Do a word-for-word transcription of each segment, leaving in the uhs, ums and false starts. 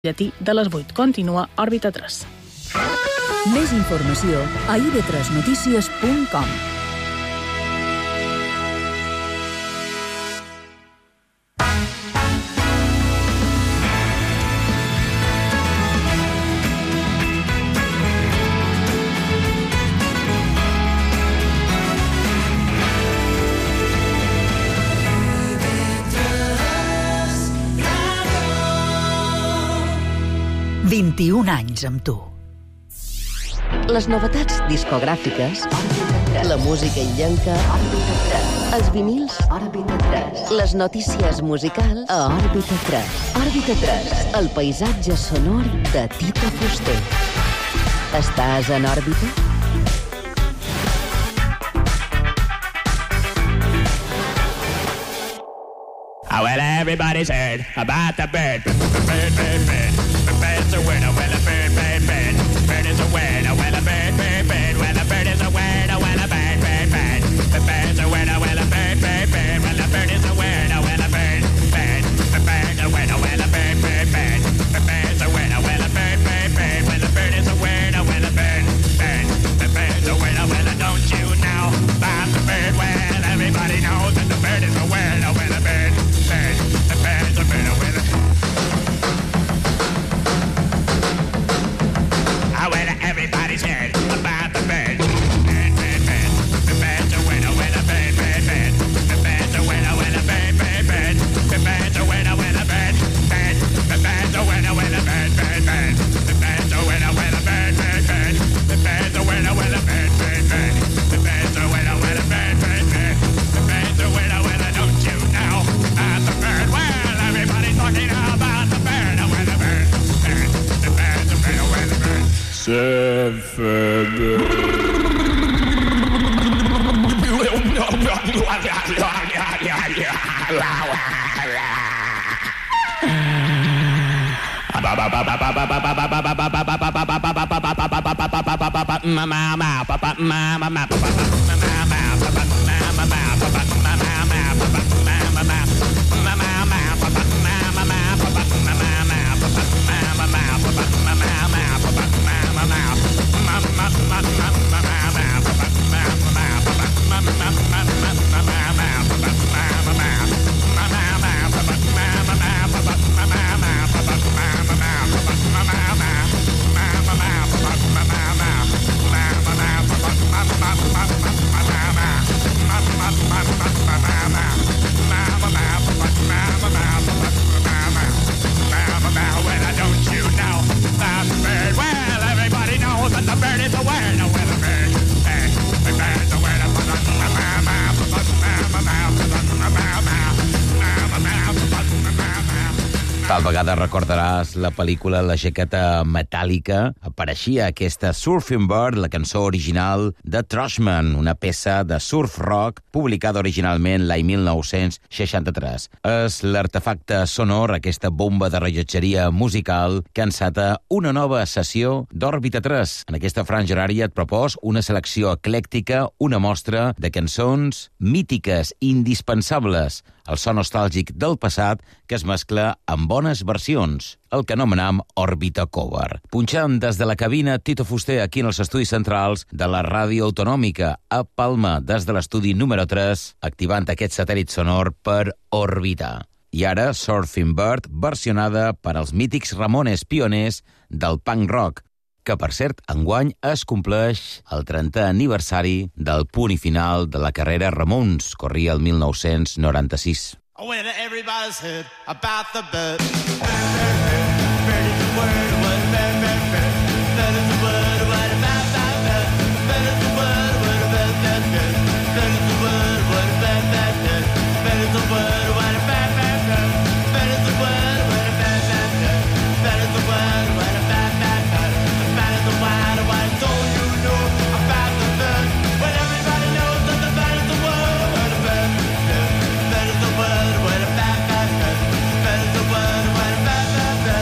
llatí de les vuit. Continua Òrbita tres. Més informació a i be tres notícies punt com. vint-i-un anys amb tu. Les novetats discogràfiques, la música illenca, els vinils, les notícies musicals a Òrbita tres. Òrbita tres, el paisatge sonor de Tito Fuster. Estàs en òrbita? Oh, well, everybody's heard about the bird. Bird, bird, bird. The bird's a winner. Well, a bird, bird, bird. Bird is a winner. Well, a bird, bird, bird. Well, a bird is a winner. Well, a bird, bird, bird. The bird's a winner. Well, a bird, bird, bird. Well, a bird is a winner. Well, a bird, bird. The bird's a winner. Well, a bird, bird, bird. The bird's a winner. Well, a bird, bird, bird. Well, a bird is a winner. Well, a bird, bird. The bird's a winner. Well, don't you know about the bird? Well, everybody knows that the bird is a winner. Well, a bird. The bird's a winner, winner. Oh, well, everybody's heard about the bird. Bird, bird, bird. The bird's a winner, winner, bird, bird, bird. The bird's a winner, winner, bird, bird, bird. The bird's a winner, winner, bird, bird. The bird's a winner, winner, bird, bird, bird. The bird's a winner, winner, bird, bird, bird. The bird's a winner, winner, bird, bird, bird. The bird's a winner, winner, bird, bird, bird. The bird's a winner, winner, don't you know about the bird? Well, everybody's talking about the bird, oh, well, the bird, bird, the bird's a bird, oh, well, the bird. Tal vegada recordaràs la pel·lícula La jaqueta metàl·lica. Apareixia aquesta Surfing Bird, la cançó original de Trashman, una peça de surf rock publicada originalment l'any mil nou-cents seixanta-tres. És l'artefacte sonor, aquesta bomba de rellotgeria musical que enceta una nova sessió d'Òrbita tres. En aquesta franja horària et propos una selecció eclèctica, una mostra de cançons mítiques, indispensables, el so nostàlgic del passat que es mescla amb bones versions, el que anomenam Òrbita Cover. Punxant des de la cabina Tito Fuster aquí en els estudis centrals de la Ràdio Autonòmica a Palma, des de l'estudi número tres, activant aquest satèl·lit sonor per orbitar. I ara Surfing Bird, versionada per als mítics Ramones, pioners del punk rock, que, per cert, enguany es compleix el trentè aniversari del punt i final de la carrera Ramones, corria el mil nou-cents noranta-sis. Oh, when everybody's heard about the bird. Bird, bird, bird, bird is the word, what bird, bird, bird. Bird is the word, what about that bird. Bird is the word, what about that bird. Bird is the word, what about that bird. Bird is the word, what about that bird. Bird is the word, what about that bird. Bird is the word, what about that bird. Bird is the word, what don't you know about the bird. When everybody knows that the bird is the word, what about that bird. Bird is the word, what about that bird. Bird is the word, what about that bird.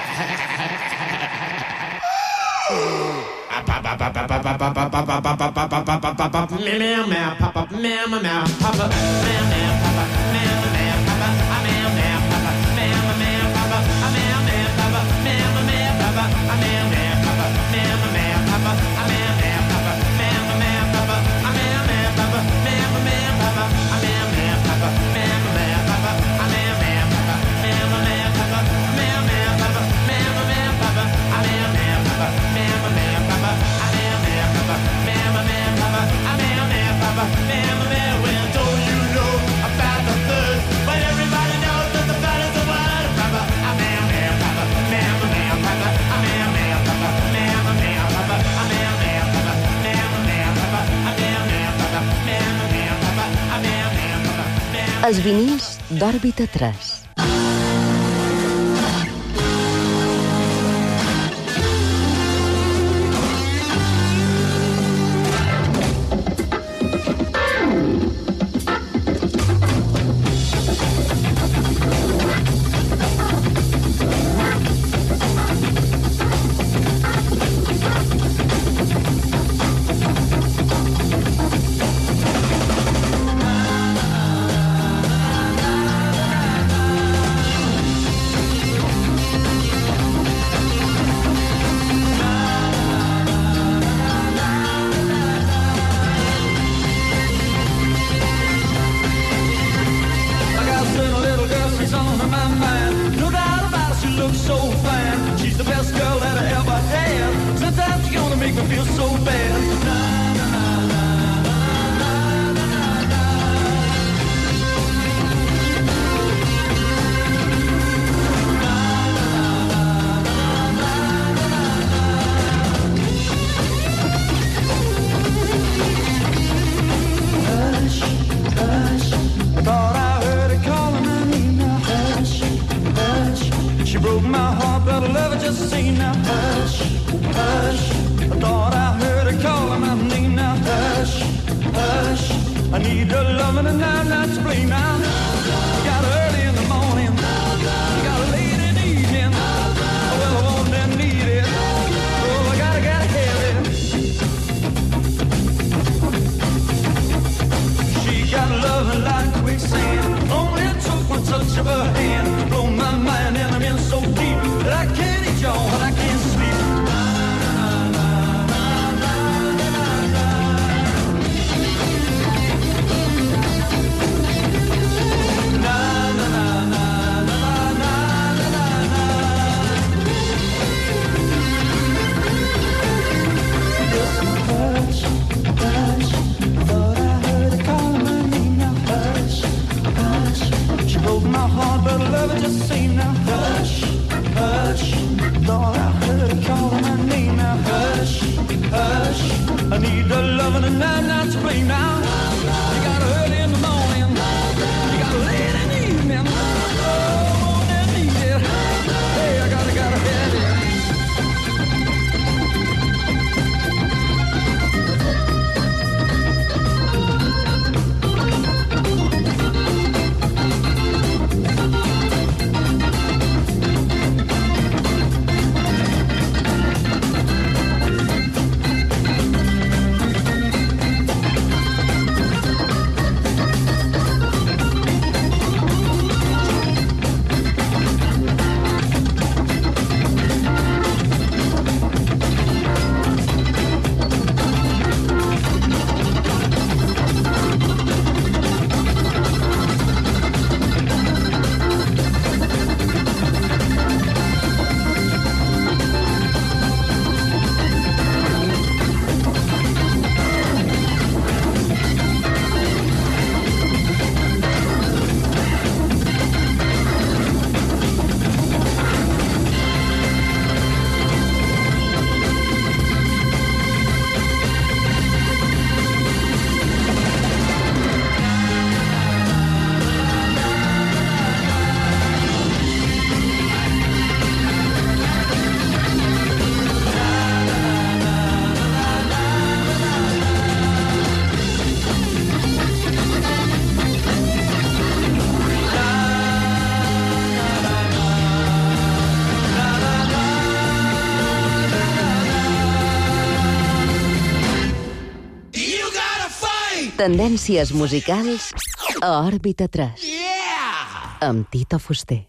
Els vinils d'Òrbita tres. Tendències musicals a Òrbita tres. Yeah! Amb Tito Fuster.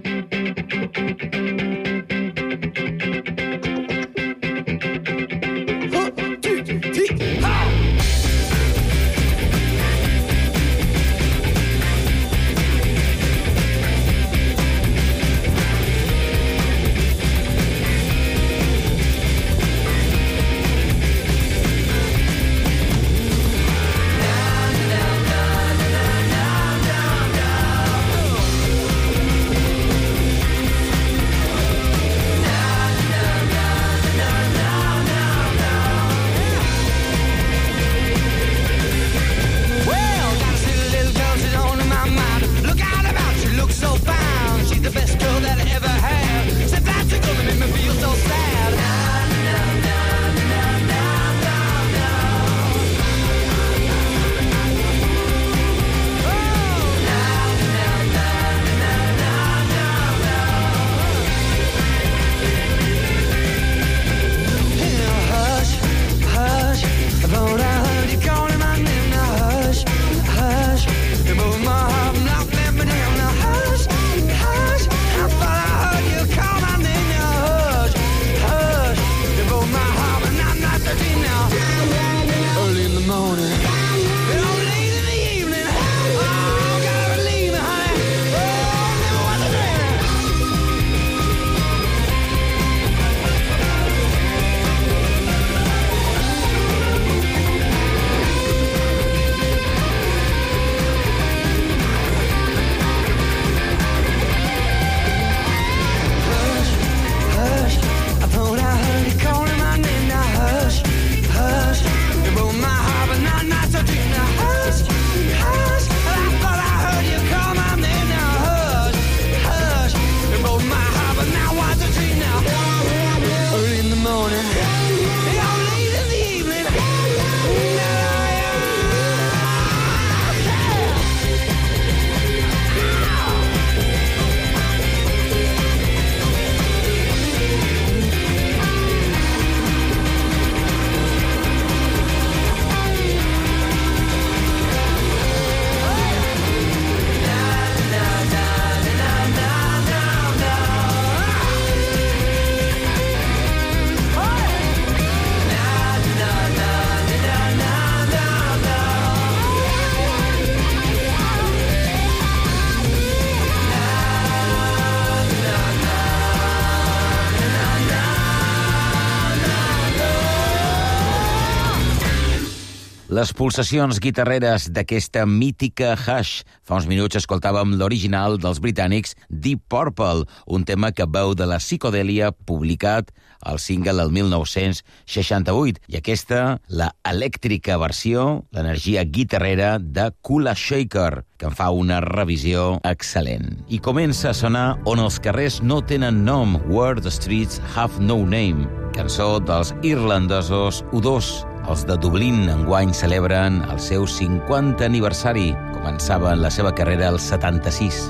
Les pulsacions guitarreres d'aquesta mítica Hush. Fa uns minuts escoltàvem l'original dels britànics Deep Purple, un tema que veu de la psicodèlia publicat al single del mil nou-cents seixanta-vuit. I aquesta, la elèctrica versió, l'energia guitarrera de Kula Shaker, que en fa una revisió excel·lent. I comença a sonar On els carrers no tenen nom, Where the Streets Have No Name, cançó dels irlandesos U dos. Els de Dublín enguany celebren el seu cinquantè aniversari. Començaven la seva carrera al setanta-sis.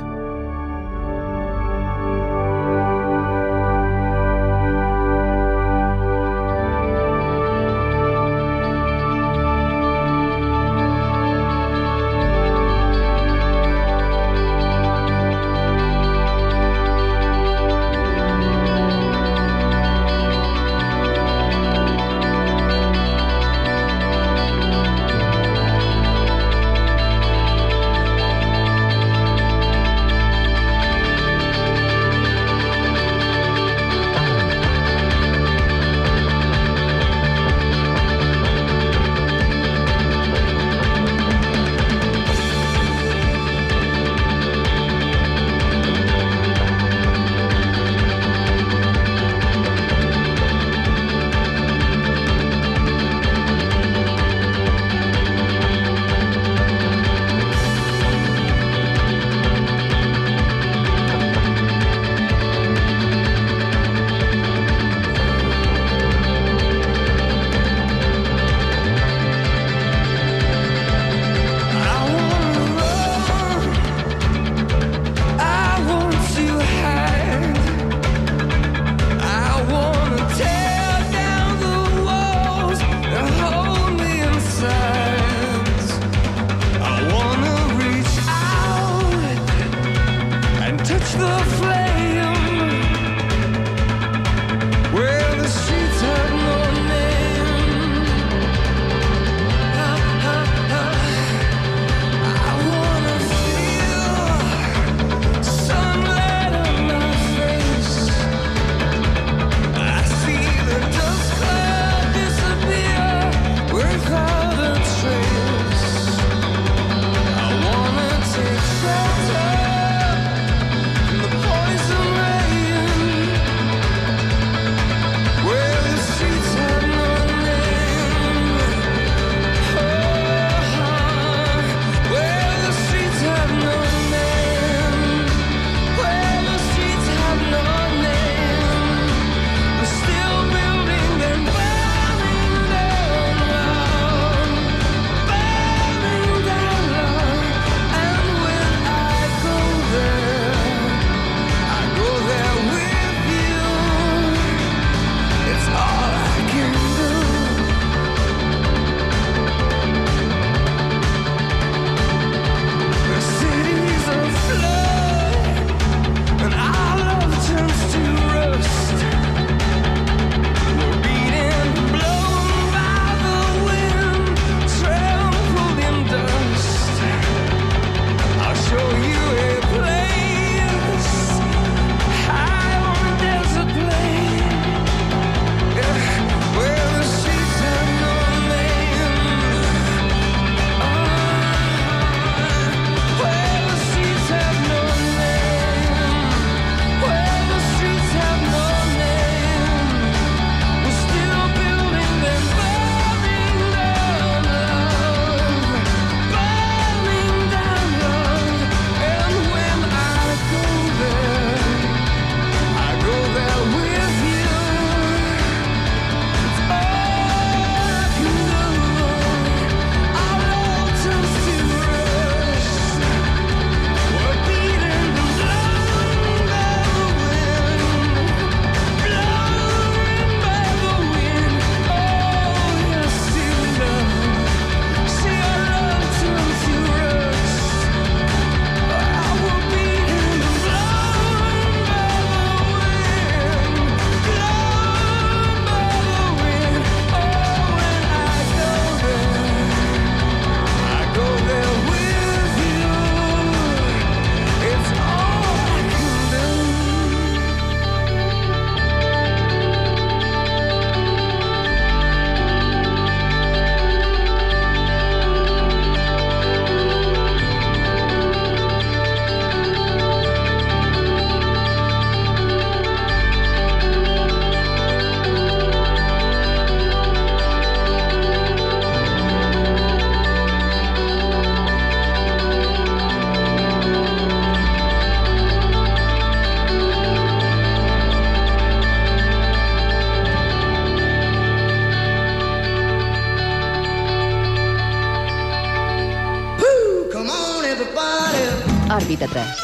Òrbita tres.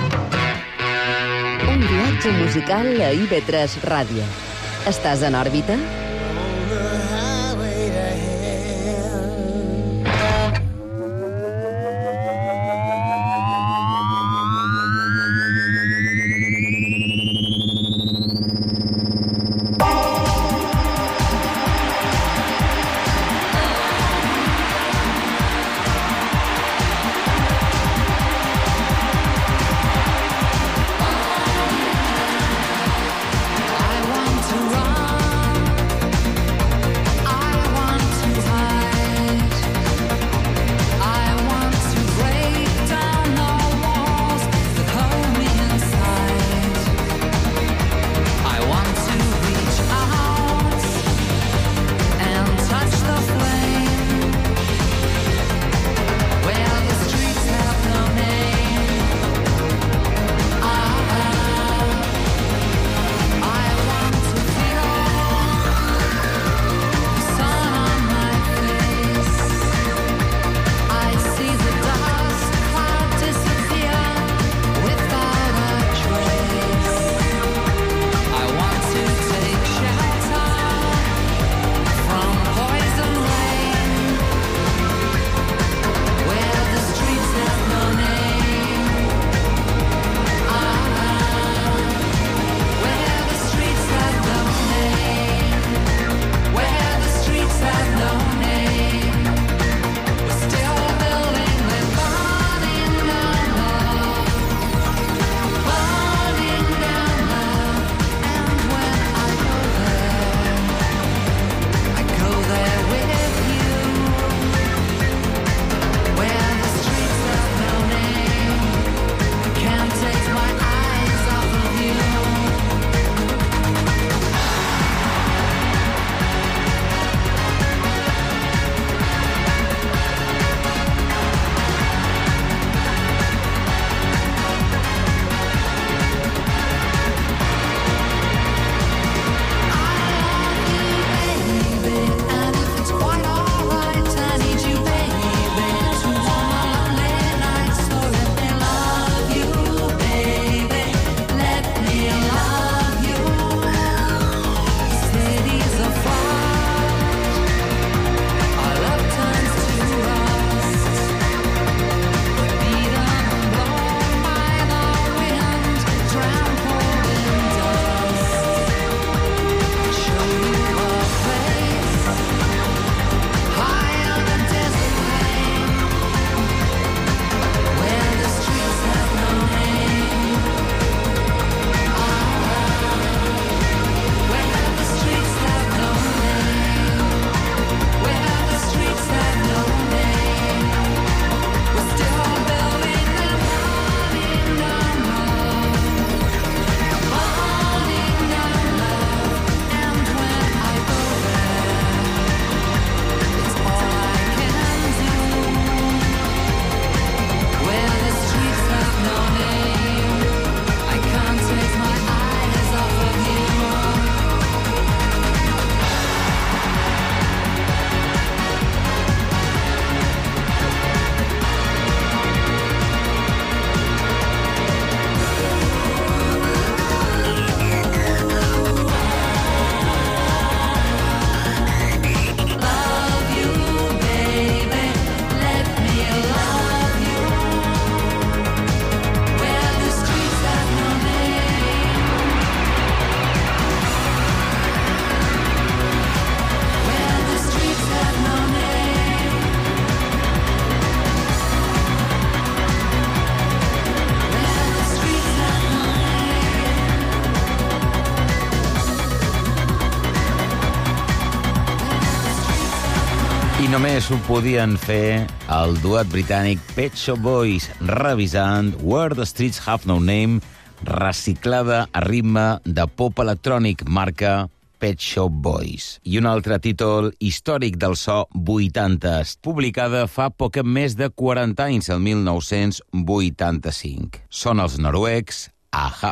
Un viatge musical a I V tres Ràdio. Estàs en òrbita? només ho podien fer el duet britànic Pet Shop Boys, revisant Where the Streets Have No Name, reciclada a ritme de pop electrònic, marca Pet Shop Boys. I un altre títol històric del so vuitantes, publicada fa poc més de quaranta anys, el mil nou-cents vuitanta-cinc. Són els noruecs A-ha.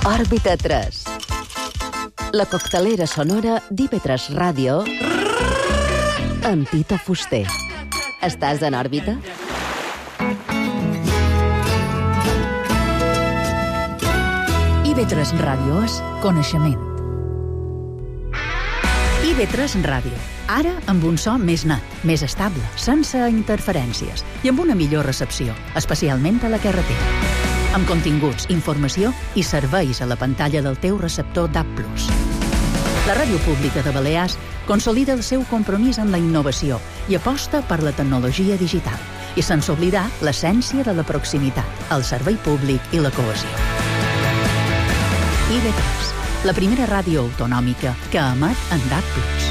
Òrbita tres. La coctelera sonora d'I V tres Ràdio amb Tito Fuster. Estàs en òrbita? I V tres Ràdio és coneixement. I V tres Ràdio. Ara amb un so més net, més estable, sense interferències i amb una millor recepció, especialment a la carretera. Amb continguts, informació i serveis a la pantalla del teu receptor D A B plus. La Ràdio Pública de Balears consolida el seu compromís amb la innovació i aposta per la tecnologia digital, i sense oblidar l'essència de la proximitat, el servei públic i la cohesió. I V tres, la primera ràdio autonòmica que emet en D A B plus.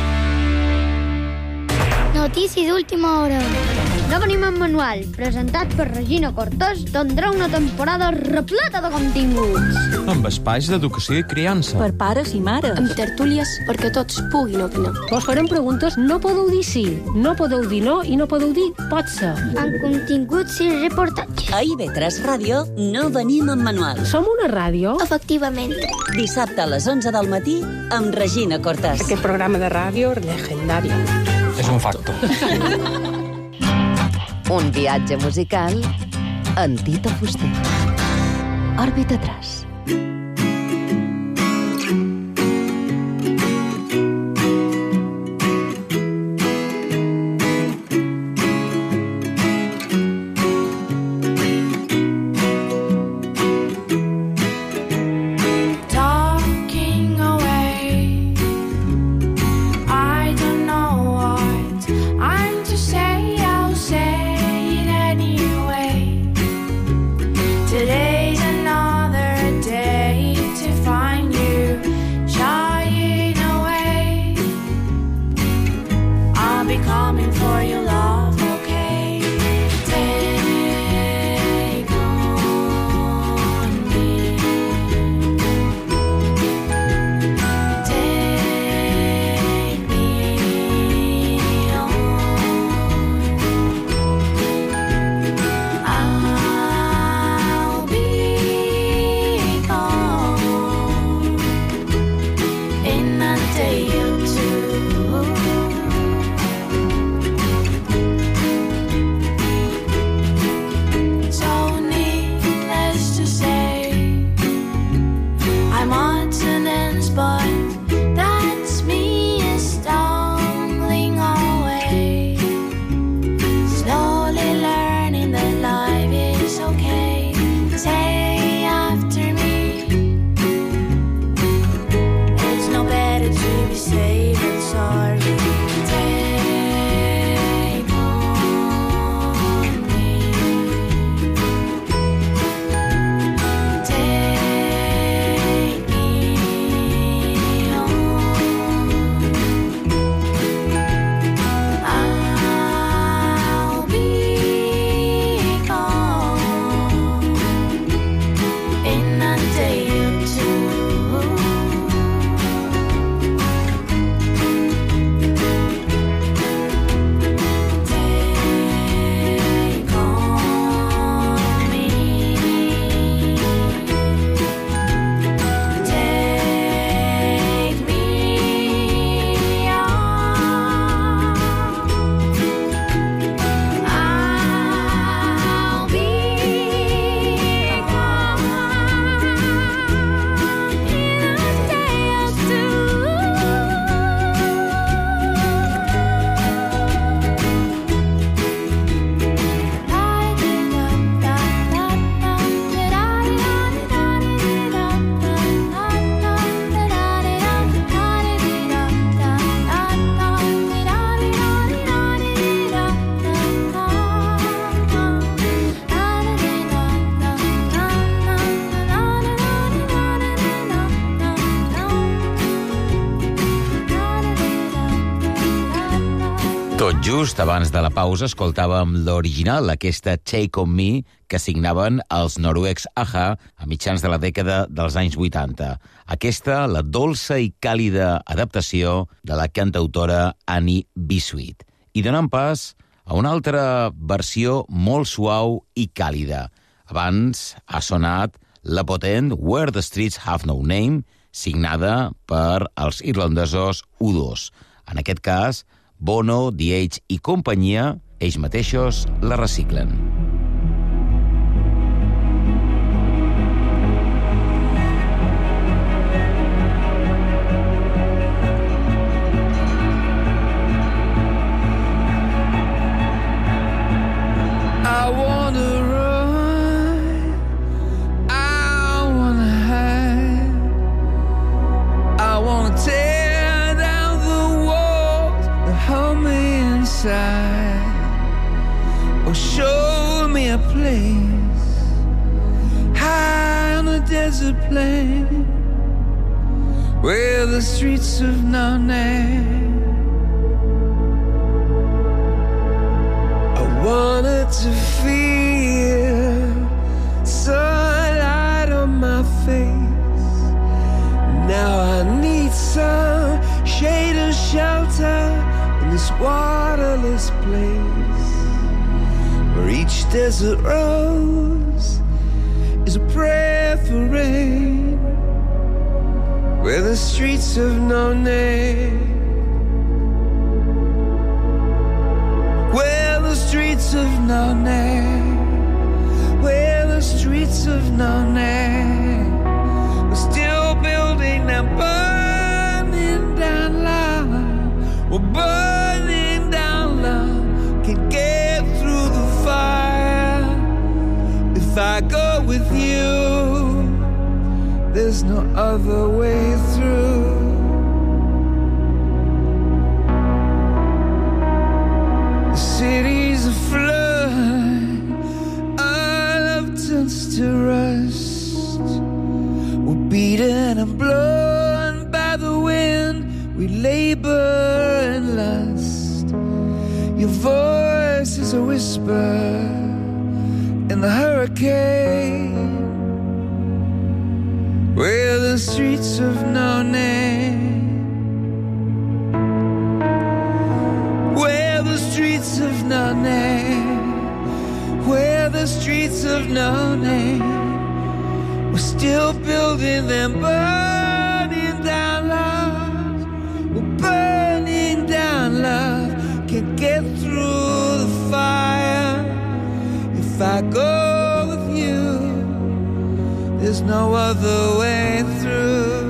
Notícies d'última hora. No venim en manual, presentat per Regina Cortés, tindrà una temporada repleta de continguts. Amb espais d'educació i criança. Per pares i mares. Amb tertúlies perquè tots puguin opinar. Vos farem preguntes, no podeu dir sí, no podeu dir no i no podeu dir pot ser. Amb continguts i reportatges. A I V tres Ràdio no venim en manual. Som una ràdio? Efectivament. Dissabte a les onze del matí amb Regina Cortés. Aquest programa de ràdio legendari. És un facto. Un viatge musical en Tito Fuster. Òrbita tres. Tot just abans de la pausa escoltàvem l'original, aquesta Take On Me, que signaven els noruecs A-ha a mitjans de la dècada dels anys vuitanta. Aquesta, la dolça i càlida adaptació de la cantautora Annie Biscuit. I donant pas a una altra versió molt suau i càlida. Abans ha sonat la potent Where the Streets Have No Name, signada per els irlandesos U dos. En aquest cas, Bono, The Edge i companyia, ells mateixos la reciclen. I wanna run, I wanna hide, I wanna tear down the walls that hold me inside. Oh, show me a place high on a desert plain where the streets have no name. I wanted to feel sunlight on my face. Now I need some shade and shelter in this waterless place, where each desert rose is a prayer for rain, where the streets have no name. Where the streets have no name, where the streets have no name. We're still building that burning down love. We're burning down love. Can't get through the fire. If I go with you, there's no other way through. The city's aflood, our love turns to rust. We're beaten and blown by the wind, we labor and lust. Your voice is a whisper in the hurricane, where the streets have no name. Where the streets have no name, where the streets have no name. We're still building them, burning down love. We're burning down love. Can't get through the fire. If I go with you, there's no other way through.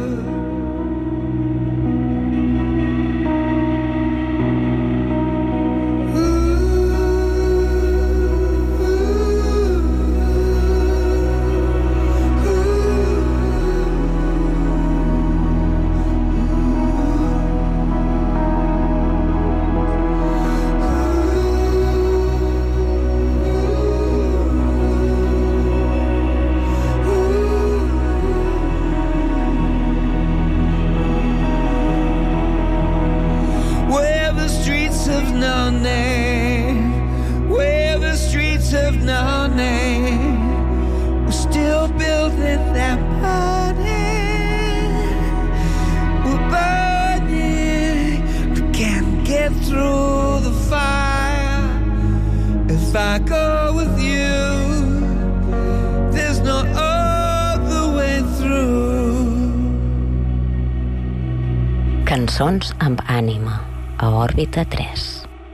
Cançons amb ànima, a Òrbita tres.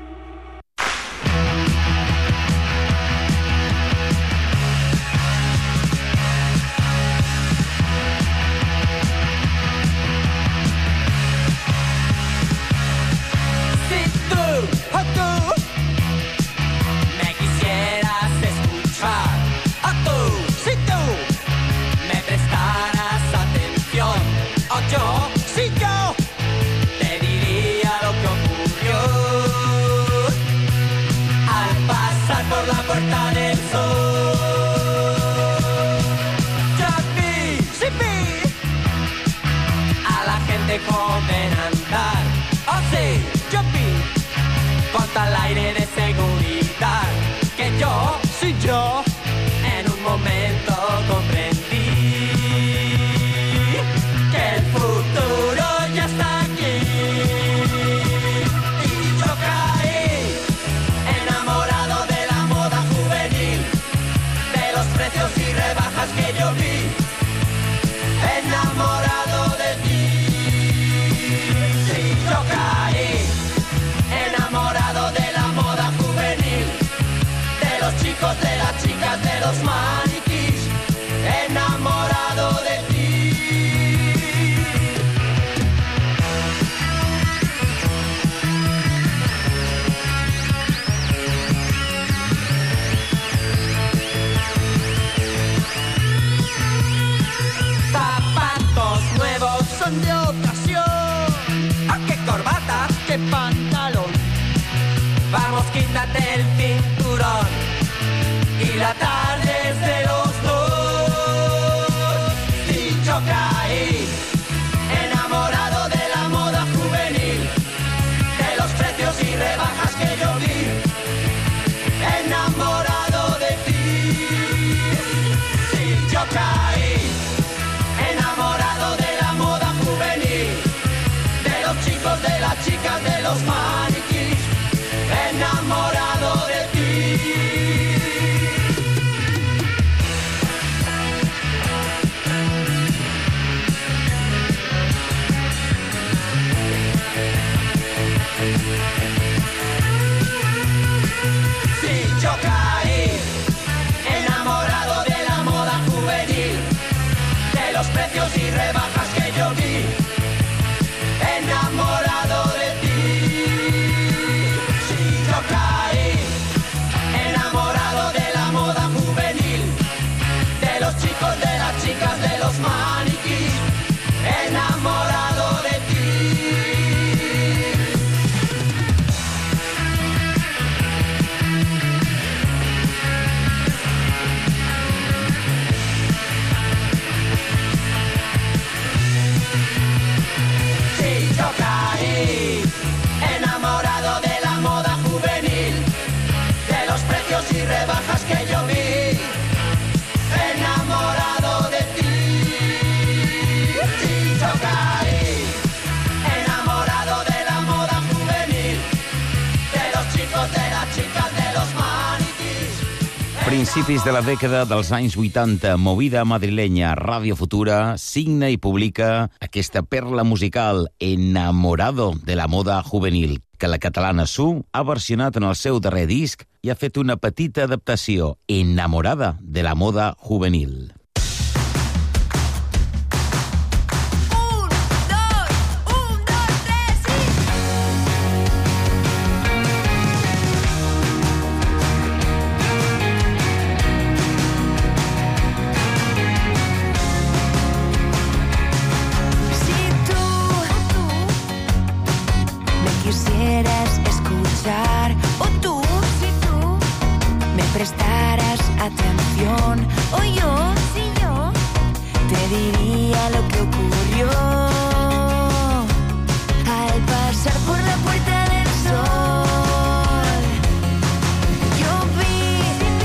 Joven andar, oh sí, yo vi, contra el aire de seguridad, que yo soy yo, en un momento comprendí que el futuro ya está aquí, y yo caí, enamorado de la moda juvenil, de los precios y rebajas que yo vi. enamorado de ti. Zapatos nuevos son de ocasión. ¿A qué corbata? ¿Qué pantalón? Vamos, quítate el cinturón. Y la tarde es de los dos. Y yo caí enamorado de la moda juvenil, de los precios y rebajas que yo vi. Enamorado de ti. Sí, yo caí enamorado de la moda juvenil, de los chicos, de las chicas, de los maniquís. Enamorado de ti. Sí, yo caí enamorado de la moda juvenil, de los precios y rebajas que yo vi. Enamorado de ti. Sí, yo caí enamorado de la moda juvenil, de los chicos, de las chicas, de los maniquís. Enamorado de ti. Sí, yo caí enamorado de la moda juvenil, de los precios y rebajas que yo vi. Enamorado de ti. Sí, yo caí enamorado de la moda juvenil, de los chicos, de las chicas, de los maniquís. Principis de la dècada dels anys vuitanta, Movida madrilenya, Ràdio Futura, signa i publica aquesta perla musical, Enamorado de la moda juvenil, que la catalana Su ha versionat en el seu darrer disc i ha fet una petita adaptació, Enamorada de la moda juvenil. Si tú me quisieras escuchar, o tú, si tú me prestaras atención, o yo, si yo te diría lo que ocurrió al pasar por la puerta del sol. Yo vi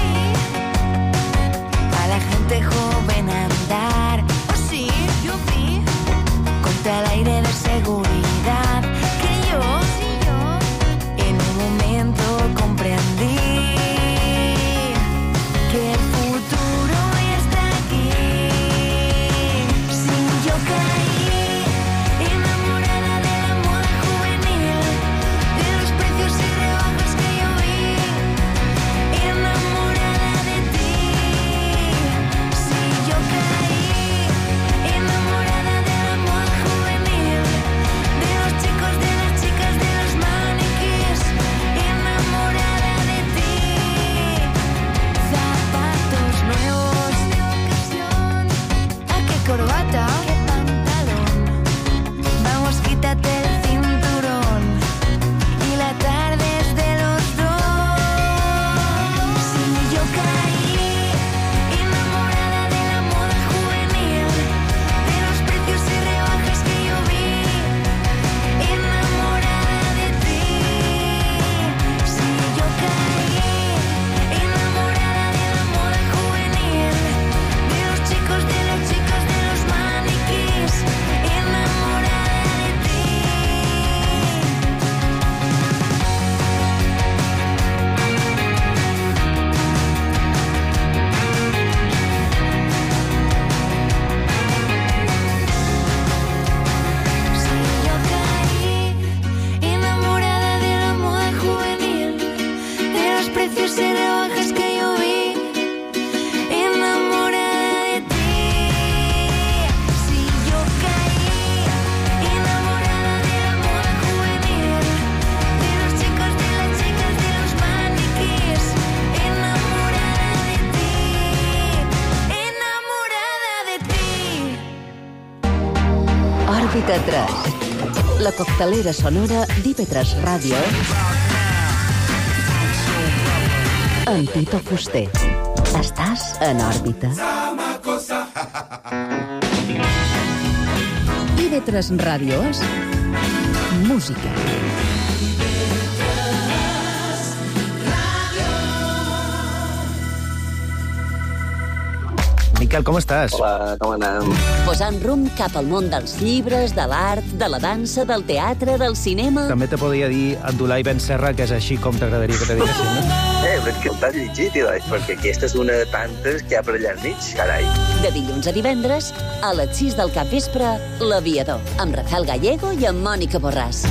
a la gente joven andar, o sí, yo vi con tal aire de seguridad que yo, si yo en un momento comprendí que el futuro ya está aquí. Si yo caí enamorada de la moda juvenil, de los precios y rebajas que yo vi. Enamorada de ti. Si yo caí enamorada de la moda juvenil, de los chicos, de las chicas, de los maniquís. Enamorada de ti. Zapatos nuevos de ocasión. ¿A qué corbata? ¿Qué pantalón? Vamos, quítate el cinturón. Y la tarde es de los dos. Si yo caí enamorada de la moda juvenil, de los precios y rebajas que yo vi. Enamorada de ti. Si yo caí enamorada de la moda juvenil, de los chicos, de las chicas, de los maniquís. Òrbita tres. La coctelera sonora d'I V tres Ràdio amb Tito Fuster. Estàs en òrbita. I V tres Ràdio és música. Miquel, com estàs? Hola, com anem? Posant rumb cap al món dels llibres, de l'art, de la dansa, del teatre, del cinema... També te podria dir Abdulai Ben Serra, que és així com t'agradaria que te diguessin, no? Eh, però que t'has llegit, Eloi, perquè aquesta és una de tantes que hi ha per allà al mig, carai. De dilluns a divendres, a les sis del capvespre, L'Aviador, amb Rafael Gallego i amb Mònica Borràs.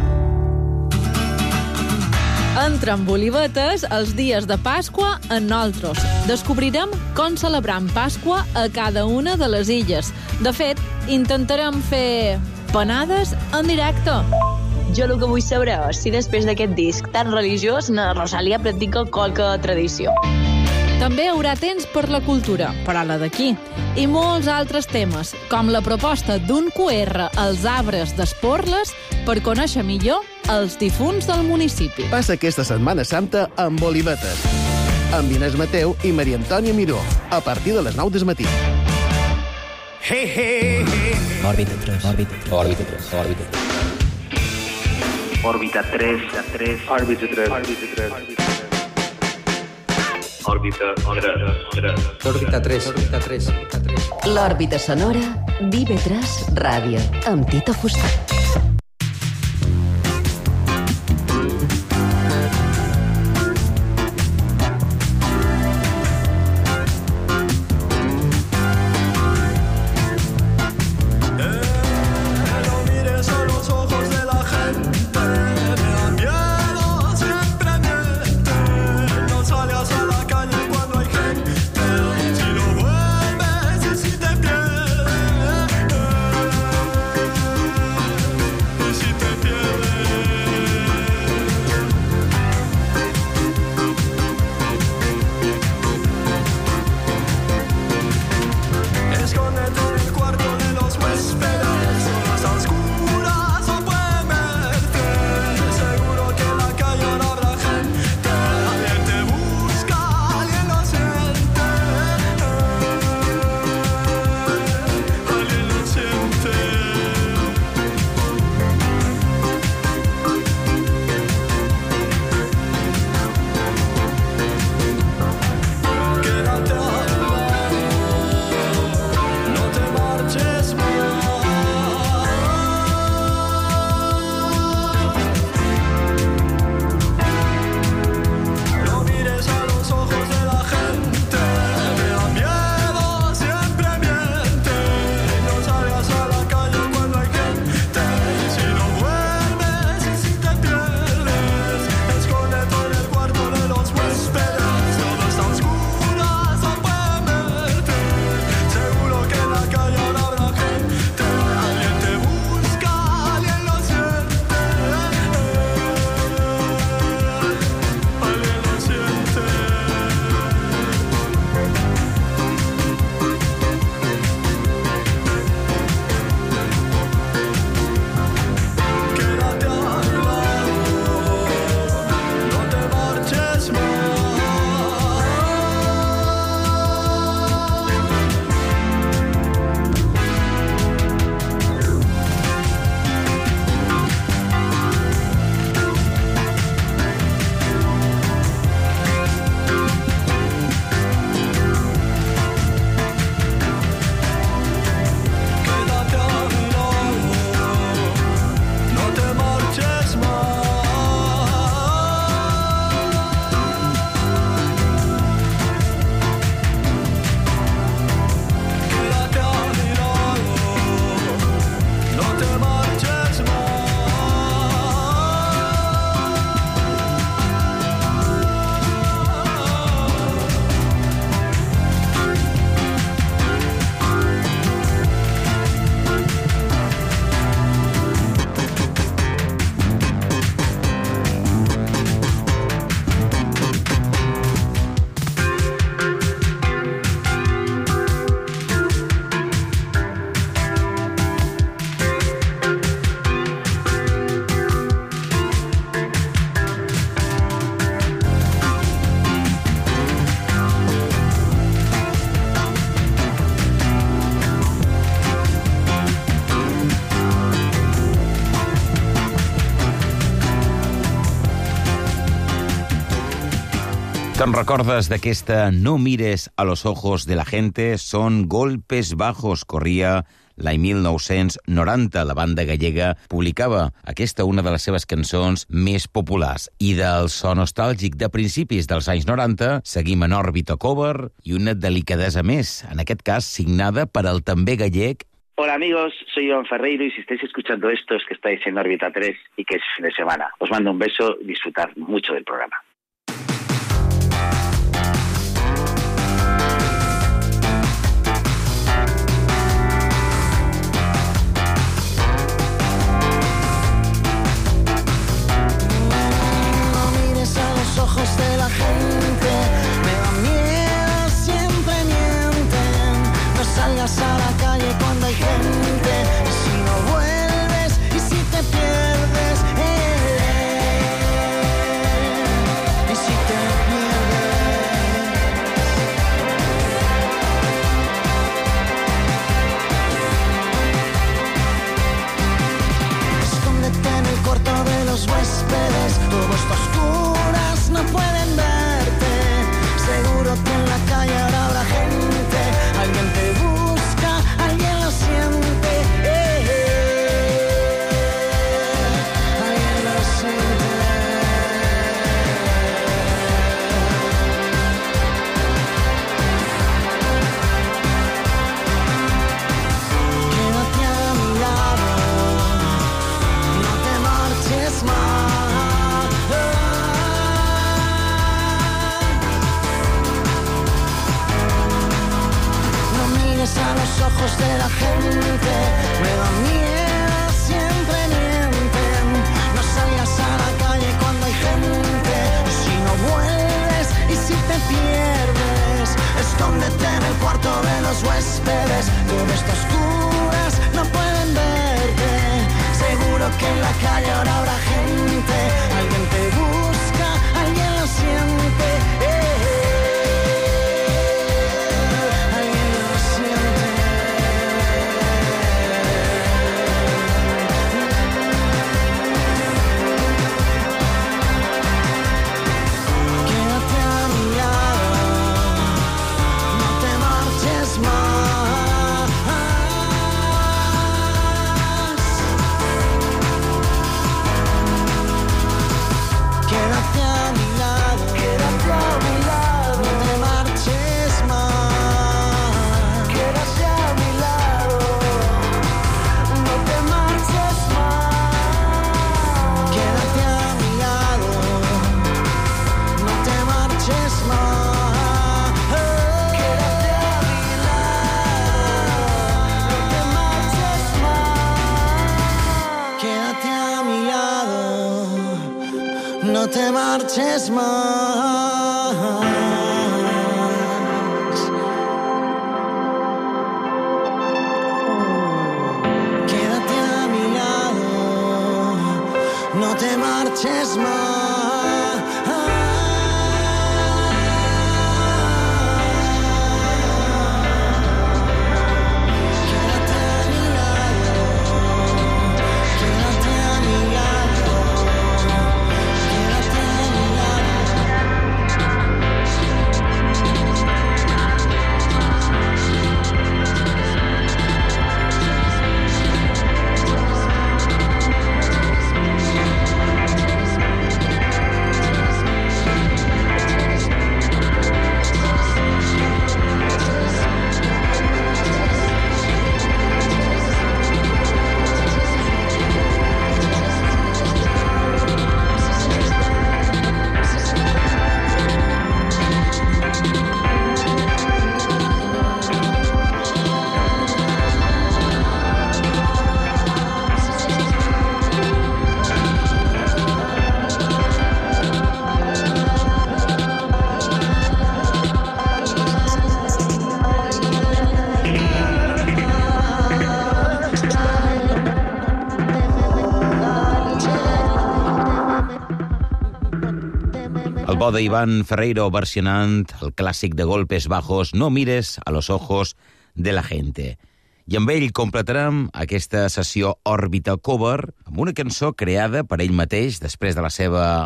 Entre amb olivetes els dies de Pasqua en nosaltres. Descobrirem com celebram Pasqua a cada una de les illes. De fet, intentarem fer panades en directe. Jo el que vull saber és si després d'aquest disc tan religiós na Rosalia practica qualque tradició. També hi haurà temps per la cultura, però la d'aquí, i molts altres temes, com la proposta d'un Q R als arbres d'Esporles per conèixer millor els difunts del municipi. Passa aquesta Setmana Santa amb Olivetes, amb Inés Mateu i Maria Antònia Miró, a partir de les nou del matí. Hey, hey, hey. Òrbita tres. Òrbita tres. Òrbita tres. Òrbita tres. Òrbita tres. Òrbita tres. Òrbita tres. Òrbita tres. Òrbita tres. Òrbita tres. L'òrbita sonora d'I V tres Ràdio, amb Tito Fuster. Te'n recordes d'aquesta No mires a los ojos de la gente? Són Golpes Bajos. Corria l'any mil nou-cents noranta. La banda gallega publicava aquesta, una de les seves cançons més populars. I del so nostàlgic de principis dels anys noranta, seguim en Òrbita Cover i una delicadesa més, en aquest cas signada per al també gallec. Hola amigos, soy Iván Ferreiro y si estáis escuchando esto es que estáis en Órbita tres y que es fin de semana. Os mando un beso y disfrutar mucho del programa. Ojos de la gente me dan miedo, siempre mienten. No salgas a la calle cuando hay gente. Y si no vuelves y si te pierdes, eh, y si te pierdes, escóndete en el cuarto de los huéspedes. Todo está oscuro, no pueden verte. Seguro que en la calle ahora habrá gente. Alguien te busca, alguien lo siente. Eh, eh, alguien lo siente. Quédate a mi lado, no te marches más. A los ojos de la gente me da miedo, siempre mienten. No salgas a la calle cuando hay gente. Si no vuelves y si te pierdes, escóndete en el cuarto de los huéspedes. Todo está a oscuras, no pueden verte. Seguro que en la calle ahora habrá gente. Alguien te busca, alguien lo siente. Eh, no te marches más. Quédate a mi lado, no te marches más. bo d'Iván Ferreiro versionant el clàssic de Golpes Bajos, No mires a los ojos de la gente. I amb ell completarem aquesta sessió Òrbita Cover amb una cançó creada per ell mateix després de la seva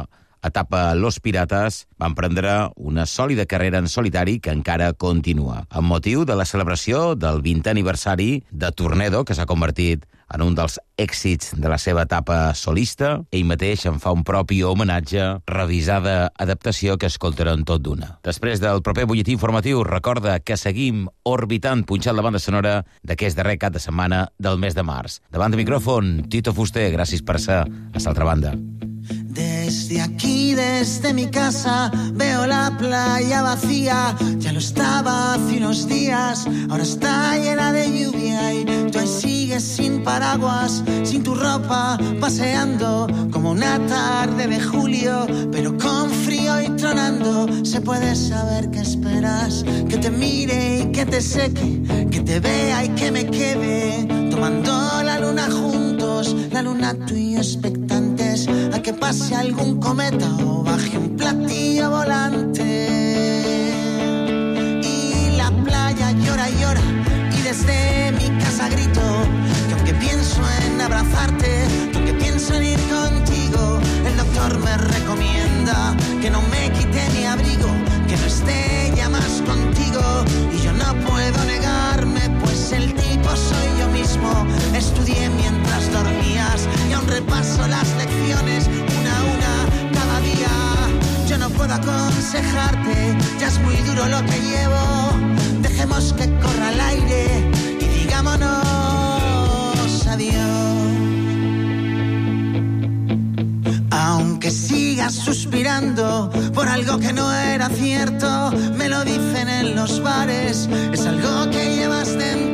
etapa Los Pirates, van prendre una sòlida carrera en solitari que encara continua, amb motiu de la celebració del vintè aniversari de Tornado, que s'ha convertit en un dels èxits de la seva etapa solista. Ell mateix en fa un propi homenatge, revisada adaptació que escoltarem tot d'una. Després del proper butlletí informatiu, recorda que seguim orbitant, punxant la banda sonora d'aquest darrer cap de setmana del mes de març. Davant de micròfon, Tito Fuster, gràcies per ser a l'altra banda. Desde aquí, desde mi casa, veo la playa vacía. Ya lo estaba hace unos días, ahora está llena de lluvia y tú ahí sigues sin paraguas, sin tu ropa, paseando como una tarde de julio, pero con frío y tronando. Se puede saber qué esperas, que te mire y que te seque, que te vea y que me quede, tomando la luna juntos, la luna tú y yo expectantes, a que pase algún cometa o baje un platillo volante. Y la playa llora y llora, y desde mi casa grito que aunque pienso en abrazarte, que aunque pienso en ir contigo, el doctor me recomienda que no me quite mi abrigo, que no esté ya más contigo. Y yo no puedo negarme, pues el tipo soy yo mismo. Estudié mientras dormías y aún repaso las lecciones una a una cada día. Yo no puedo aconsejarte, ya es muy duro lo que llevo. Dejemos que corra el aire y digámonos adiós. Aunque sigas suspirando por algo que no era cierto, me lo dicen en los bares, es algo que llevas dentro.